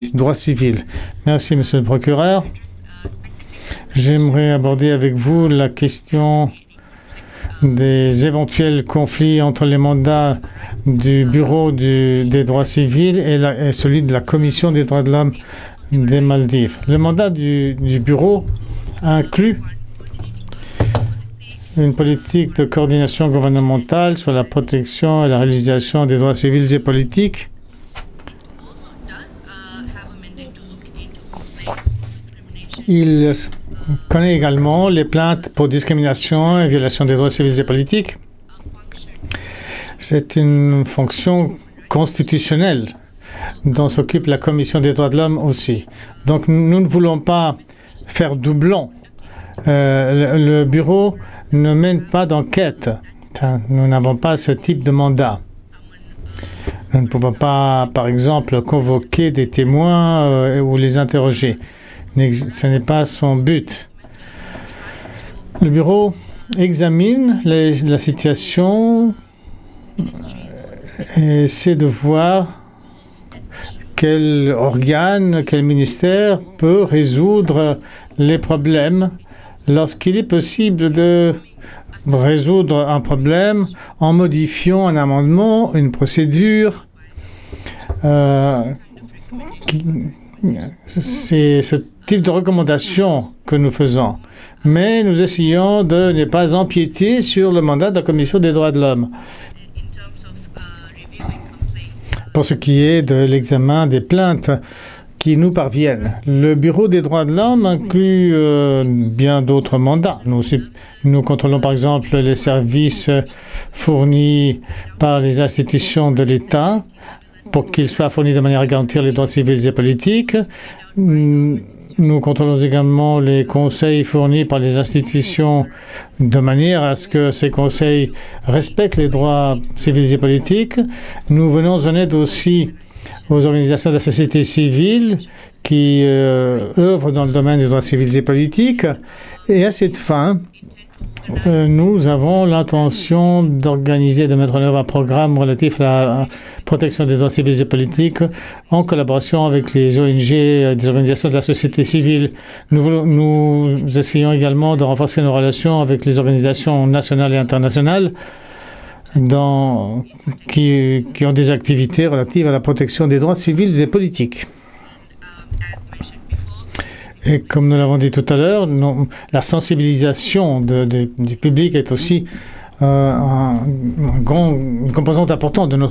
droit civil. Merci, monsieur le procureur. J'aimerais aborder avec vous la question des éventuels conflits entre les mandats du Bureau des droits civils et celui de la Commission des droits de l'homme des Maldives. Le mandat du Bureau inclut une politique de coordination gouvernementale sur la protection et la réalisation des droits civils et politiques. Il connaît également les plaintes pour discrimination et violation des droits civils et politiques. C'est une fonction constitutionnelle dont s'occupe la Commission des droits de l'homme aussi. Donc nous ne voulons pas faire doublon. Le bureau ne mène pas d'enquête. Nous n'avons pas ce type de mandat. Nous ne pouvons pas, par exemple, convoquer des témoins ou les interroger. Ce n'est pas son but. Le bureau examine la situation et essaie de voir quel organe, quel ministère peut résoudre les problèmes lorsqu'il est possible de résoudre un problème en modifiant un amendement, une procédure. C'est ce type de recommandation que nous faisons. Mais nous essayons de ne pas empiéter sur le mandat de la Commission des droits de l'homme. Pour ce qui est de l'examen des plaintes qui nous parviennent, le Bureau des droits de l'homme inclut bien d'autres mandats. Nous contrôlons par exemple les services fournis par les institutions de l'État pour qu'ils soient fournis de manière à garantir les droits civils et politiques. Nous contrôlons également les conseils fournis par les institutions de manière à ce que ces conseils respectent les droits civils et politiques. Nous venons en aide aussi aux organisations de la société civile qui œuvrent dans le domaine des droits civils et politiques. Et à cette fin, nous avons l'intention d'organiser, de mettre en œuvre un programme relatif à la protection des droits civils et politiques en collaboration avec les ONG, des organisations de la société civile. Nous essayons également de renforcer nos relations avec les organisations nationales et internationales qui ont des activités relatives à la protection des droits civils et politiques. Et comme nous l'avons dit tout à l'heure, la sensibilisation du public est aussi une composante importante de notre